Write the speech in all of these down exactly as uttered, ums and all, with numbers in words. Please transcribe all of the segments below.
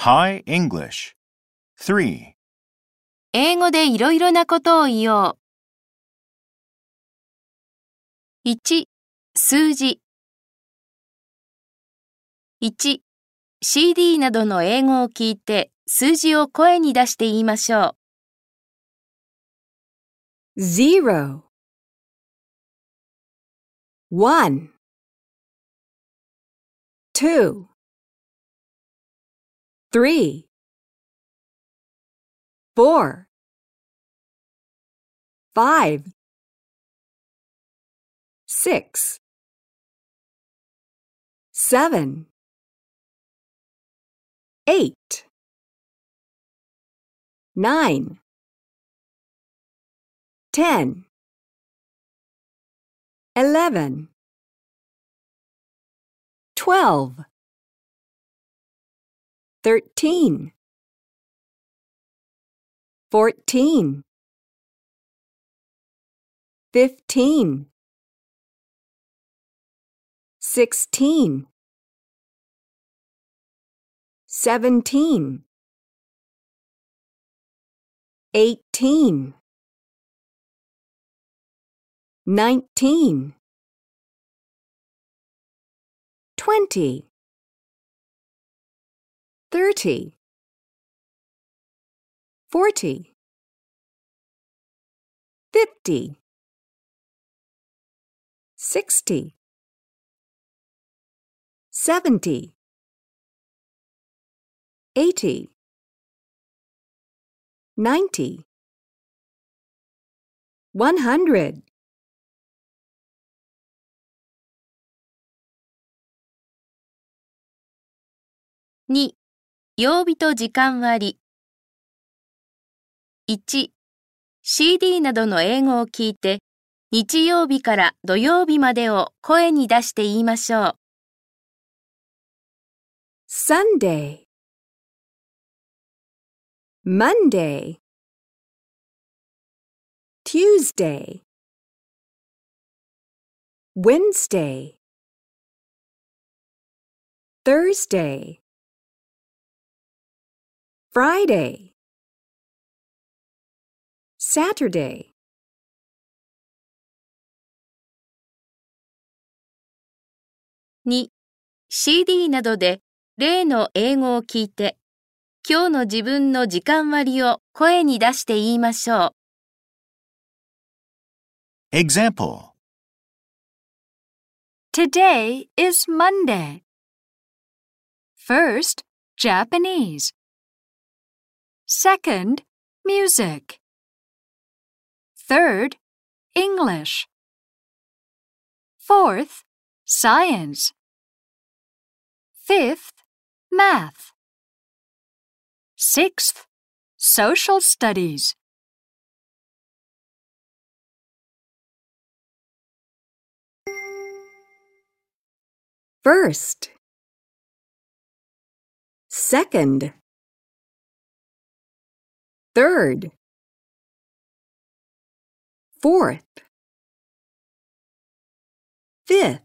Thai English. three. 英語でいろいろなことを言おう。いち、数字。いち、シーディー などの英語を聞いて数字を声に出して言いましょう。 zero, one, two, three, four, five, six, seven, eight, nine, ten, eleven, twelve, thirteen, fourteen, fifteen, sixteen, seventeen, eighteen, nineteen, twenty, thirty, forty, fifty, sixty, seventy, eighty, ninety, one hundred. に、曜日と時間割。いち、シーディー などの英語を聞いて、日曜日から土曜日までを声に出して言いましょう。 Sunday, Monday, Tuesday, Wednesday, Thursday, Friday, Saturday. に、シーディー などで例の英語を聞いて、今日の自分の時間割を声に出して言いましょう。 Example. Today is Monday. First, Japanese. Second, music. Third, English. Fourth, science. Fifth, math. Sixth, social studies. First, second, third, fourth, fifth,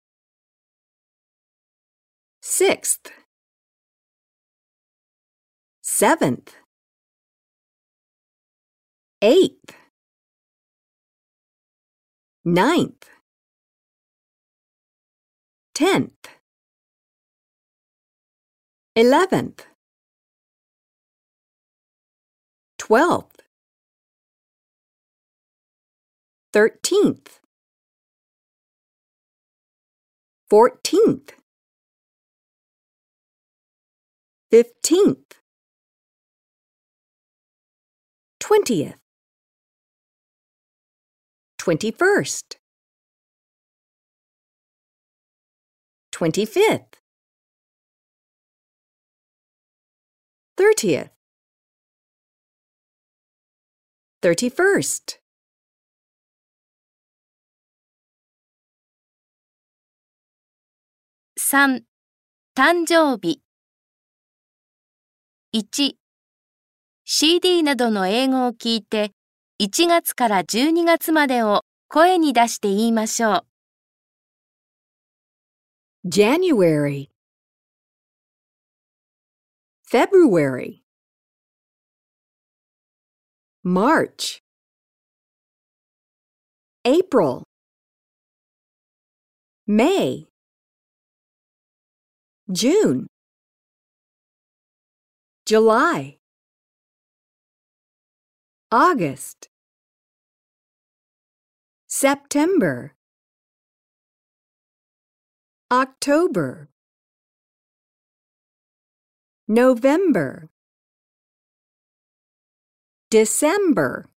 sixth, seventh, eighth, ninth, tenth, eleventh, twelfth, thirteenth, fourteenth, fifteenth, twentieth, twenty-first, twenty-fifth, thirtieth, thirty-first. さん、誕生日。いち、シーディー などの英語を聞いて、いちがつからじゅうにがつまでを声に出して言いましょう。 January, February, March, April, May, June, July, August, September, October, November, December.